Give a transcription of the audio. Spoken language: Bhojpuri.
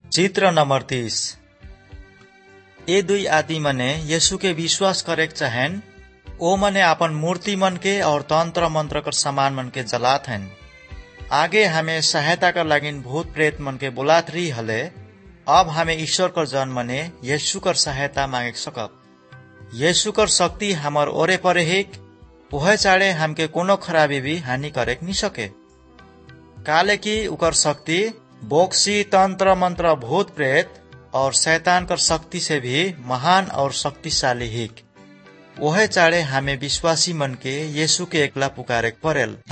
चित्र नंबर 30। ये दुई आदमी मने यीशु के विश्वास करे चाहेन, ओ मने अपन मूर्ति मन के और तंत्र मंत्र कर सामान मन के जलात हैं। आगे हमें सहायता कर लागिन भूत प्रेत मन के बुलात रही हले। अब हमें ईश्वर कर जन मने यीशु कर सहायता मांगे सकब। यीशु कर शक्ति हमार ओरे परे हिक, वह चाड़े हमके कोनो खराबी भी हानि करे नहीं सके। काले की उकर शक्ति बोक्सी तंत्र मंत्र भूत प्रेत और शैतान कर शक्ति से भी महान और शक्तिशाली हिक। वह चाड़े हमें विश्वासी मन के यीशु के एकला पुकारे परेल,